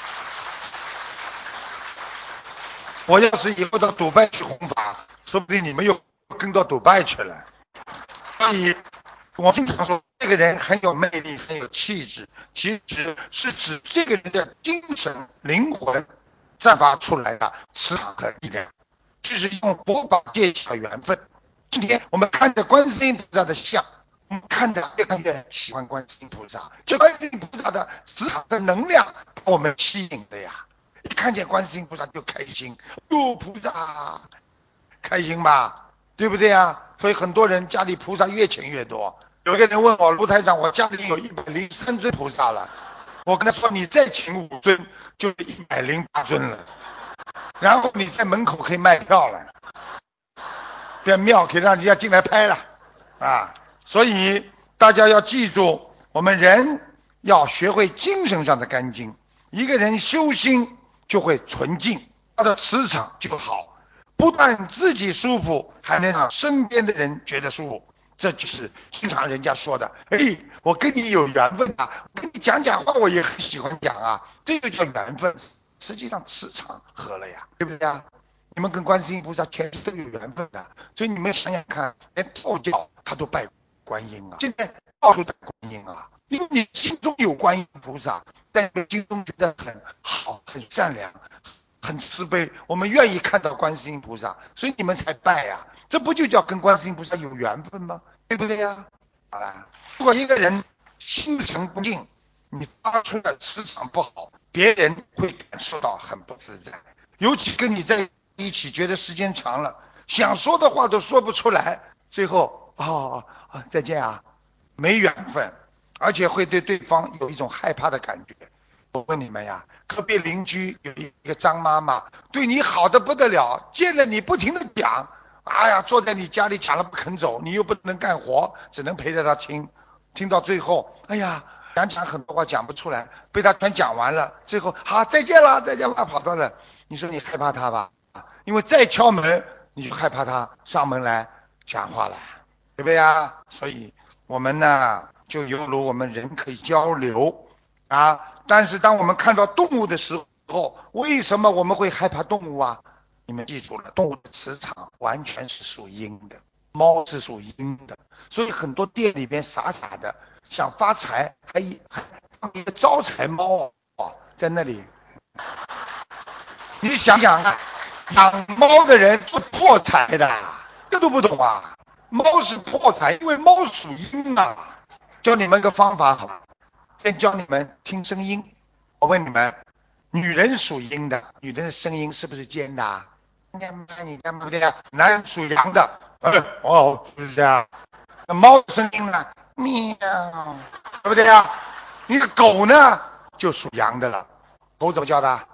我要是以后到迪拜去弘法，说不定你们又跟到迪拜去了。所以我经常说这个人很有魅力，很有气质，其实是指这个人的精神灵魂散发出来的磁场和力量，就是用佛法界的缘分。今天我们看着观世音菩萨的像，我们看着越看越喜欢观世音菩萨，这观世音菩萨的磁场的能量把我们吸引的呀。一看见观世音菩萨就开心，哟菩萨开心吧，对不对啊？所以很多人家里菩萨越请越多。有一个人问我，卢台长，我家里有一百零三尊菩萨了，我跟他说你再请五尊就一百零八尊了，然后你在门口可以卖票了，这庙可以让人家进来拍了啊。所以大家要记住，我们人要学会精神上的干净，一个人修心就会纯净，他的磁场就好，不但自己舒服，还能让身边的人觉得舒服。这就是经常人家说的，哎，我跟你有缘分啊，我跟你讲讲话我也很喜欢讲啊，这个叫缘分。实际上磁场合了呀，对不对啊？你们跟观世音菩萨全是都有缘分的，所以你们想想看，连道教他都拜观音啊，现在到处拜观音啊，因为你心中有观音菩萨，但你心中觉得很好、很善良、很慈悲，我们愿意看到观世音菩萨，所以你们才拜呀、啊，这不就叫跟观世音菩萨有缘分吗？对不对呀、啊？好了，如果一个人心诚不净，你发出的磁场不好，别人会感受到很不自在，尤其跟你在一起，觉得时间长了，想说的话都说不出来，最后哦哦再见啊，没缘分，而且会对对方有一种害怕的感觉。我问你们呀，隔壁邻居有一个张妈妈，对你好的不得了，见了你不停的讲，哎呀，坐在你家里讲了不肯走，你又不能干活，只能陪着他听，听到最后，哎呀，想讲很多话讲不出来，被他全讲完了，最后好再见了，再见了，跑到了，你说你害怕他吧？因为再敲门，你就害怕他上门来讲话了，对不对呀？所以我们呢，就犹如我们人可以交流啊，但是当我们看到动物的时候，为什么我们会害怕动物啊？你们记住了，动物的磁场完全是属阴的，猫是属阴的，所以很多店里边傻傻的想发财，还还放一个招财猫啊在那里。你想想看，养猫的人不破财的，这都不懂啊？猫是破财，因为猫属阴啊。教你们个方法好吧？先教你们听声音。我问你们，女人属阴的，女人的声音是不是尖的啊？你干嘛？你干嘛？对呀。男人属阳的，呃，哦，就是这样。那猫的声音呢？喵，对不对呀？你的狗呢，就属阳的了。狗怎么叫的？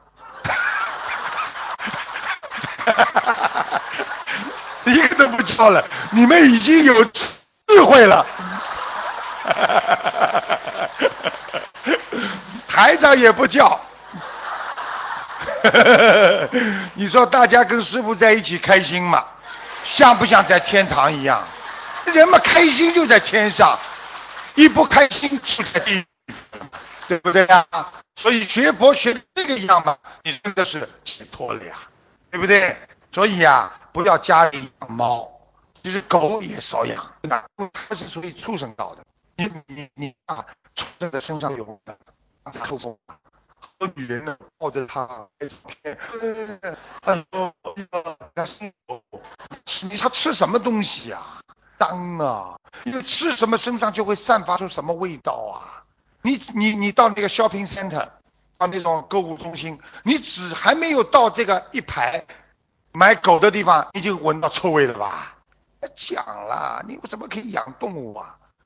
一个都不叫了，你们已经有智慧了。台长也不叫。你说大家跟师父在一起开心吗？像不像在天堂一样？人们开心就在天上，一不开心就在地狱，对不对啊？所以学佛学这个样嘛，你真的是解脱了呀，对不对？所以呀、啊，不要家里养猫，就是狗也少养，那它是属于畜生道的。你你你啊，畜生的身上有的臭风，和女人呢抱着它，拍照片，哎呦，那是你他吃什么东西呀、啊？脏啊！你吃什么身上就会散发出什么味道啊？你你你到那个 shopping center， 到那种购物中心，你只还没有到这个一排买狗的地方，你就闻到臭味了吧？讲了，你怎么可以养动物啊？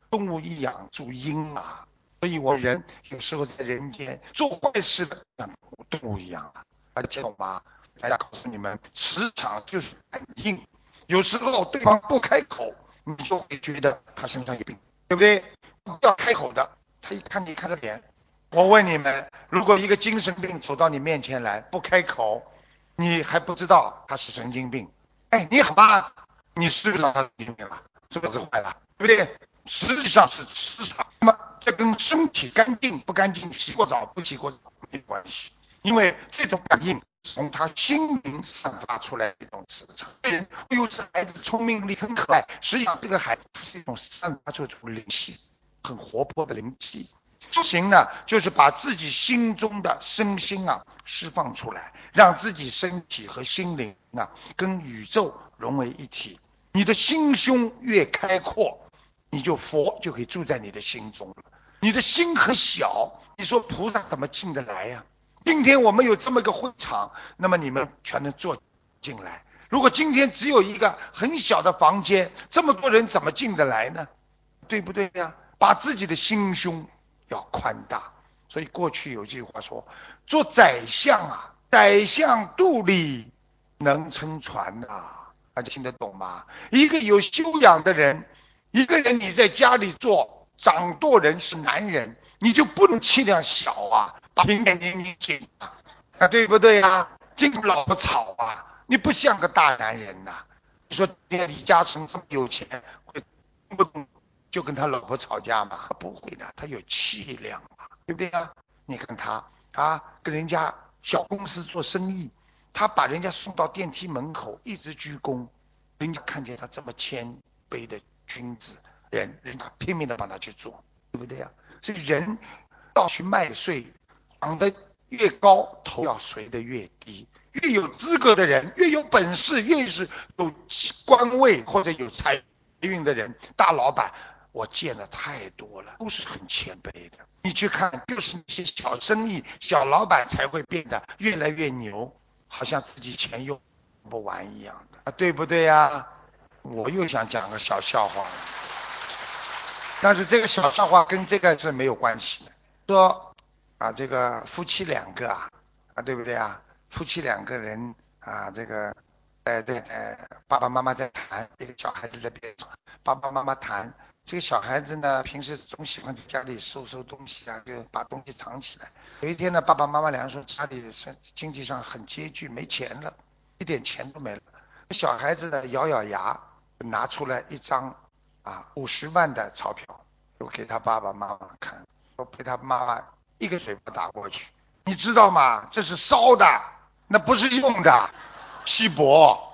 动物一样主阴啊，所以我们人有时候在人间做坏事的像动物一样啊，大家听懂吗？大家告诉你们，磁场就是很硬，有时候对方不开口，你就会觉得他身上有病，对不对？要开口的，他一看你看着脸。我问你们，如果一个精神病走到你面前来不开口，你还不知道他是神经病。哎，你好吧，你是不是知道他神经病了？是不是坏了？对不对？实际上是磁场，那么这跟身体干净不干净、洗过澡不洗过澡没关系，因为这种感应从他心灵散发出来的一种磁场。这人，哎呦，这孩子聪明力很可爱，实际上这个孩子是一种散发出一种灵气，很活泼的灵气。修行呢，就是把自己心中的身心啊释放出来，让自己身体和心灵啊跟宇宙融为一体。你的心胸越开阔，你就佛就可以住在你的心中了。你的心很小，你说菩萨怎么进得来呀？今天我们有这么个会场，那么你们全能坐进来。如果今天只有一个很小的房间，这么多人怎么进得来呢？对不对呀？把自己的心胸要宽大。所以过去有句话说，做宰相啊，宰相肚里能撑船啊，大家听得懂吗？一个有修养的人，一个人你在家里做掌舵人是男人，你就不能气量小啊，把平眼睛你紧啊，啊对不对啊？经常老婆吵啊，你不像个大男人呐、啊。你说今天李嘉诚这么有钱，会不懂就跟他老婆吵架吗？不会的，他有气量嘛，对不对啊？你看他啊，跟人家小公司做生意，他把人家送到电梯门口一直鞠躬，人家看见他这么谦卑的君子人，人家拼命的帮他去做，对不对啊？所以人要去麦穗，长得越高，头要垂得越低。越有资格的人，越有本事，越是有官位或者有财运的人，大老板我见的太多了，都是很谦卑的。你去看，就是那些小生意、小老板才会变得越来越牛，好像自己钱用不完一样的，啊，对不对呀、啊？我又想讲个小笑话，但是这个小笑话跟这个是没有关系的。说啊，这个夫妻两个啊，啊，对不对啊？夫妻两个人啊，这个在在在爸爸妈妈在谈，一个小孩子在边上，爸爸妈妈谈。这个小孩子呢，平时总喜欢在家里收收东西啊，就把东西藏起来。有一天呢，爸爸妈妈两人说家里是经济上很拮据，没钱了，一点钱都没了。小孩子呢，咬咬牙，拿出来一张啊五十万的钞票，就给他爸爸妈妈看，说被他妈妈一个嘴巴打过去。你知道吗？这是烧的，那不是用的，稀薄。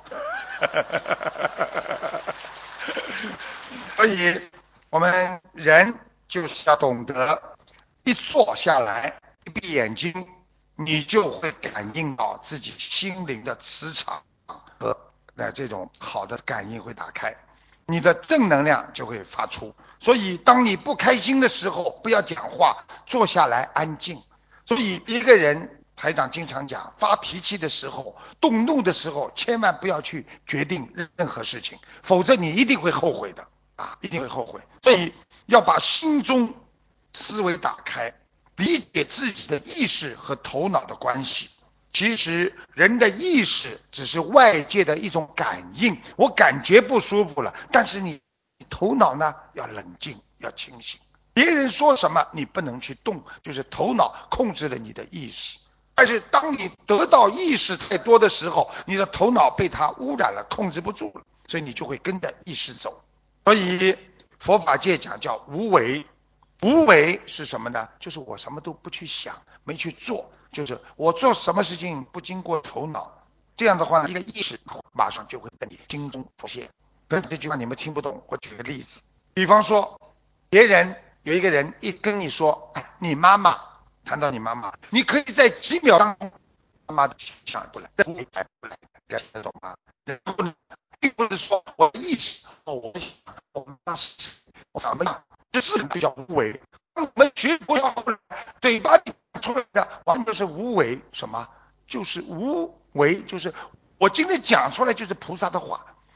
所以我们人就是要懂得，一坐下来，一闭眼睛，你就会感应到自己心灵的磁场和那这种好的感应会打开，你的正能量就会发出。所以当你不开心的时候，不要讲话，坐下来安静。所以一个人，台长经常讲，发脾气的时候，动怒的时候，千万不要去决定任何事情，否则你一定会后悔的啊，一定会后悔。所以要把心中思维打开，理解自己的意识和头脑的关系。其实人的意识只是外界的一种感应，我感觉不舒服了，但是你头脑呢要冷静，要清醒。别人说什么你不能去动，就是头脑控制了你的意识。但是当你得到意识太多的时候，你的头脑被它污染了，控制不住了，所以你就会跟着意识走。所以佛法界讲叫无为，无为是什么呢？就是我什么都不去想，没去做，就是我做什么事情不经过头脑，这样的话一个意识马上就会在你心中浮现。可能这句话你们听不懂，我举个例子，比方说别人有一个人一跟你说，哎，你妈妈，谈到你妈妈，你可以在几秒当中妈妈的形象不来，不来，不来，听得懂吗？然后呢，并不是说我意识，哦，我想我妈妈是谁，我怎么样，这四个就叫无为。我们学不要嘴巴里出来的完全是无为，什么？就是无为，就是我今天讲出来就是菩萨的话。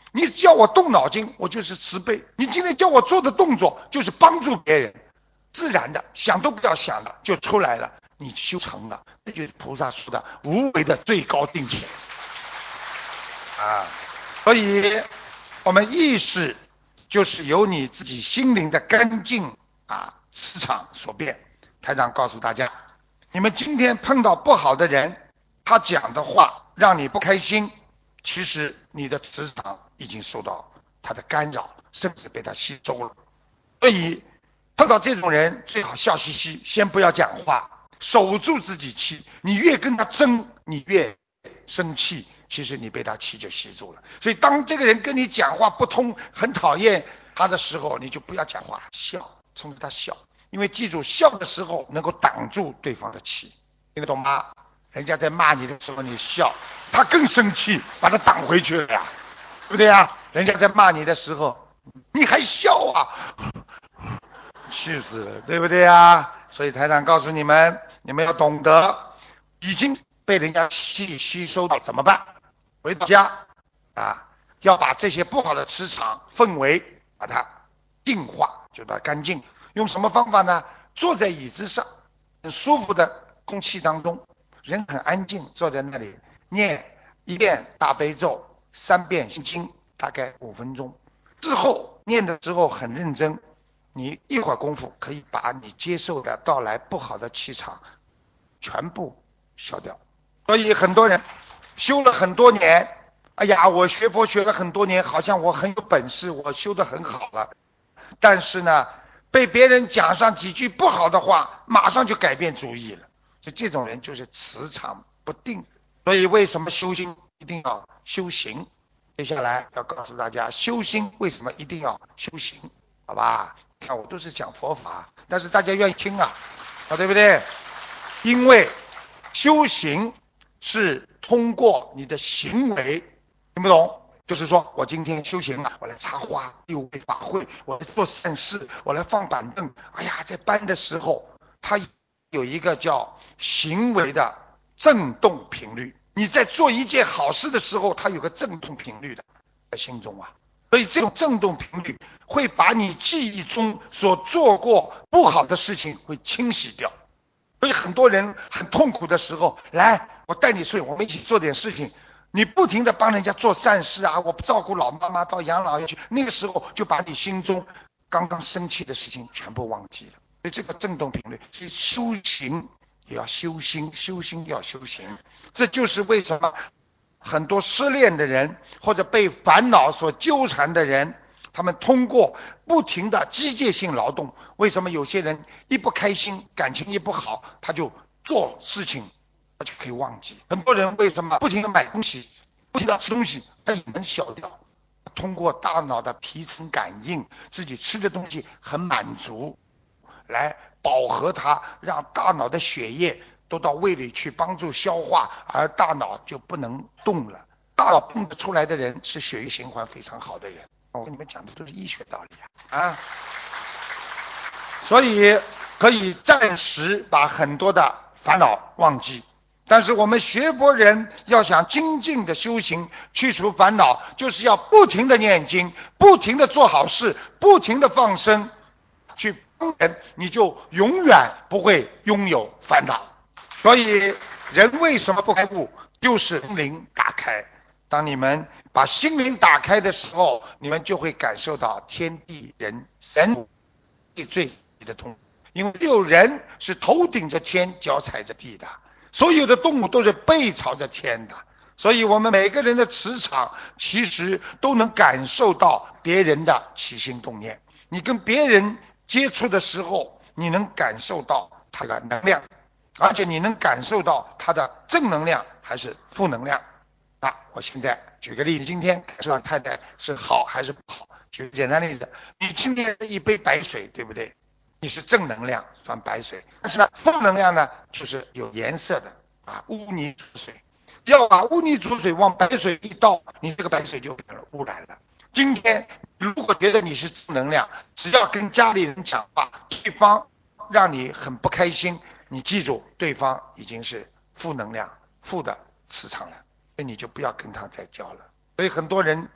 你叫我动脑筋，我就是慈悲；你今天叫我做的动作，就是帮助别人，自然的，想都不要想的就出来了，你修成了，这就是菩萨说的无为的最高境界啊！所以，我们意识就是由你自己心灵的干净啊磁场所变。台长告诉大家，你们今天碰到不好的人，他讲的话让你不开心，其实你的磁场已经受到他的干扰，甚至被他吸收了。所以碰到这种人最好笑嘻嘻，先不要讲话，守住自己气。你越跟他争，你越生气，其实你被他气就吸住了。所以当这个人跟你讲话不通，很讨厌他的时候，你就不要讲话，笑，冲着他笑。因为记住，笑的时候能够挡住对方的气，听得懂吗？人家在骂你的时候你笑，他更生气，把他挡回去了呀，对不对呀？人家在骂你的时候你还笑啊，气死了，对不对呀？所以台长告诉你们，你们要懂得，已经被人家气吸收到怎么办？回到家啊，要把这些不好的磁场氛围把它净化，就把它干净。用什么方法呢？坐在椅子上，很舒服的空气当中，人很安静，坐在那里念一遍大悲咒，三遍心经，大概五分钟。之后念的时候很认真，你一会儿功夫可以把你接受的到来不好的气场全部消掉。所以很多人修了很多年，哎呀，我学佛学了很多年，好像我很有本事，我修得很好了，但是呢被别人讲上几句不好的话，马上就改变主意了。所以这种人就是磁场不定。所以为什么修心一定要修行？接下来要告诉大家，修心为什么一定要修行？好吧，看我都是讲佛法，但是大家愿意听啊，啊对不对？因为修行是通过你的行为，听不懂？就是说我今天修行了，我来插花，六位法会，我来做善事，我来放板凳。哎呀，在搬的时候，它有一个叫行为的振动频率。你在做一件好事的时候，它有个振动频率的在心中啊，所以这种振动频率会把你记忆中所做过不好的事情会清洗掉。所以很多人很痛苦的时候，来，我带你睡，我们一起做点事情。你不停地帮人家做善事啊，我照顾老妈妈到养老院去，那个时候就把你心中刚刚生气的事情全部忘记了。所以这个振动频率，所以修行也要修心，修心要修行。这就是为什么很多失恋的人或者被烦恼所纠缠的人，他们通过不停的机械性劳动，为什么有些人一不开心，感情一不好，他就做事情他就可以忘记。很多人为什么不停的买东西，不停的吃东西，他也能消掉。通过大脑的皮层感应，自己吃的东西很满足，来饱和它，让大脑的血液都到胃里去帮助消化，而大脑就不能动了。大脑动得出来的人是血液循环非常好的人。我跟你们讲的都是医学道理啊，啊所以可以暂时把很多的烦恼忘记。但是我们学佛人要想精进的修行，去除烦恼，就是要不停的念经，不停的做好事，不停的放生，去帮人，你就永远不会拥有烦恼。所以人为什么不开悟，就是心灵打开。当你们把心灵打开的时候，你们就会感受到天地人神最的痛，因为只有人是头顶着天，脚踩着地的，所有的动物都是背朝着天的。所以我们每个人的磁场其实都能感受到别人的起心动念。你跟别人接触的时候，你能感受到他的能量，而且你能感受到他的正能量还是负能量。啊，我现在举个例子，今天感受到太太是好还是不好？举个简单例子，你今天一杯白水，对不对？你是正能量，算白水。但是呢，负能量呢，就是有颜色的啊，污泥浊水。要把污泥浊水往白水一倒，你这个白水就变成污染了。今天如果觉得你是正能量，只要跟家里人讲话，对方让你很不开心，你记住，对方已经是负能量、负的磁场了，所以你就不要跟他再交了。所以很多人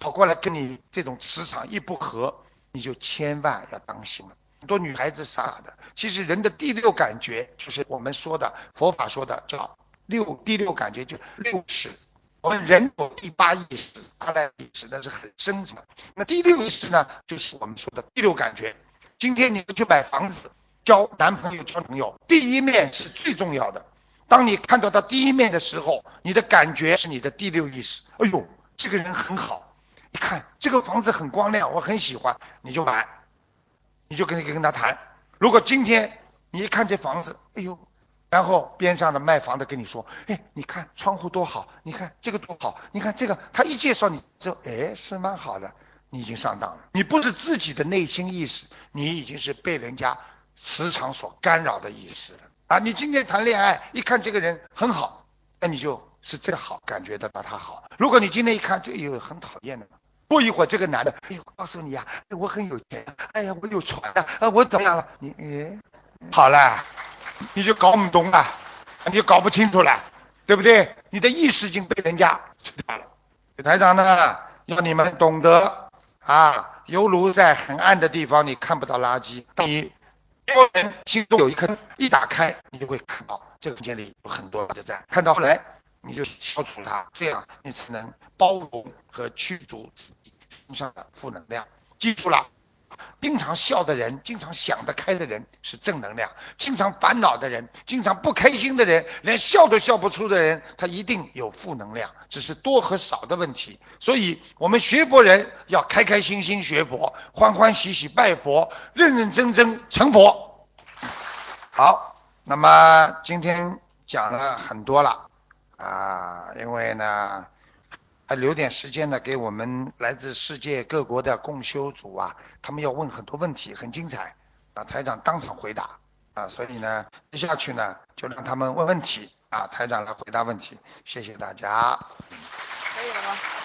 跑过来跟你这种磁场一不合，你就千万要当心了。很多女孩子傻的，其实人的第六感觉就是我们说的佛法说的叫六第六感觉，就六识。我们人有第八意识、阿赖意识，那是很深层的。那第六意识呢，就是我们说的第六感觉。今天你去买房子，交男朋友、交女朋友，第一面是最重要的。当你看到他第一面的时候，你的感觉是你的第六意识。哎呦，这个人很好，一看这个房子很光亮，我很喜欢，你就买，你就跟跟他谈。如果今天你一看这房子，哎呦。然后边上的卖房的跟你说，哎，你看窗户多好，你看这个多好，你看这个，他一介绍你就，哎，是蛮好的，你已经上当了。你不是自己的内心意识，你已经是被人家磁场所干扰的意识了啊！你今天谈恋爱，一看这个人很好，那你就是这个好，感觉得到他好。如果你今天一看这个有很讨厌的，过一会儿这个男的，哎呦，告诉你呀、啊，我很有钱，哎呀，我有船的，啊，我怎么样了？你，哎，好了。你就搞不懂了，你就搞不清楚了，对不对？你的意识已经被人家吃掉了。台长呢，要你们懂得啊，犹如在很暗的地方你看不到垃圾，当你多人心中有一颗，一打开，你就会看到这个空间里有很多的在，看到后来你就消除它，这样你才能包容和驱逐自己身上的负能量。记住了。经常笑的人，经常想得开的人是正能量；经常烦恼的人，经常不开心的人，连笑都笑不出的人，他一定有负能量，只是多和少的问题。所以我们学佛人要开开心心学佛，欢欢喜喜拜佛，认认真真成佛。好，那么今天讲了很多了啊，因为呢还留点时间呢，给我们来自世界各国的共修组啊，他们要问很多问题，很精彩啊，台长当场回答啊，所以呢，接下去呢就让他们问问题啊，台长来回答问题，谢谢大家。 可以了吗？